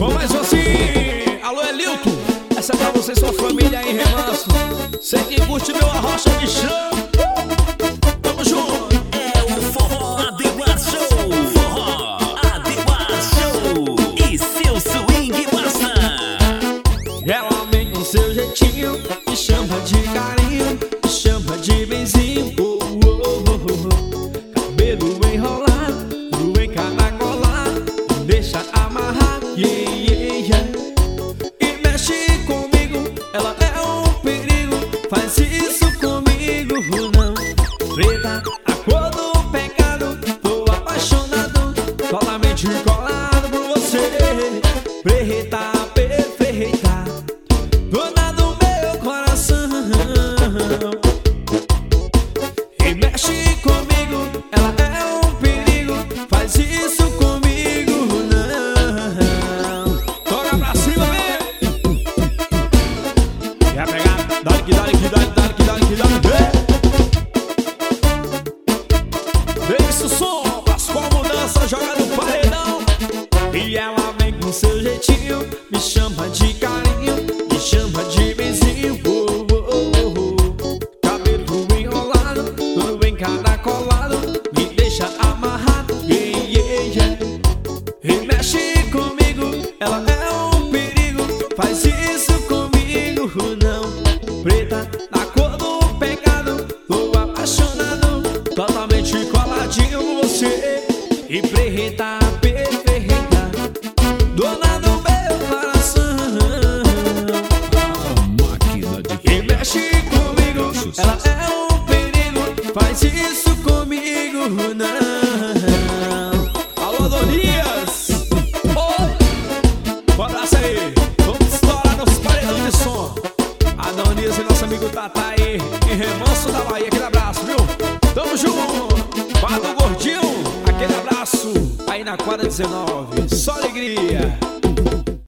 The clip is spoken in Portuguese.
Vamos mais assim. Alô, Elilton. Essa é pra você e sua família aí, remanso. Sei que curte meu arrocha de chão. Tamo junto. É o Forró Adequar Show. Forró Adequar Show. E seu swing massa. Ela vem com seu jeitinho, me chama de carinho, me chama de benzinho. Cabelo enrolado, encaracolado, deixa amarrar, yeah, yeah, yeah. E mexe comigo, ela é um perigo, faz isso comigo, não. Preta, a cor do pecado, tô apaixonado, totalmente colado por você. Preta, perfeita, dona do meu coração. E mexe comigo, ela é um perigo, faz isso comigo, não. Toca pra cima, vem. Quer pegar? Dá-lhe que dá-lhe que dá-lhe, dá-lhe que dá-lhe que dá-lhe. Deixa o som, faz com a mudança, joga no paredão. E ela vem com seu jeitinho, me chama de carinho, me chama de benzinho. Cabelo enrolado, tudo encaracolado, me deixa amarrado, yeah, yeah, yeah. E mexe comigo, ela é um perigo, faz isso comigo, não. Preta, na cor do pecado, tô apaixonado, totalmente coladinho com você. E preta, perfeita, dona do meu coração. A máquina de E mexe comigo, ela é um perigo, faz isso comigo, não. Alô, Donias. Oi, bora aí, vamos estourar nossos paredões de som. A Donias e nosso amigo Tata aí, em Remanso da Bahia, aquele abraço, viu? Tamo junto, Fado Gordinho, aquele abraço aí na quadra 19, só alegria.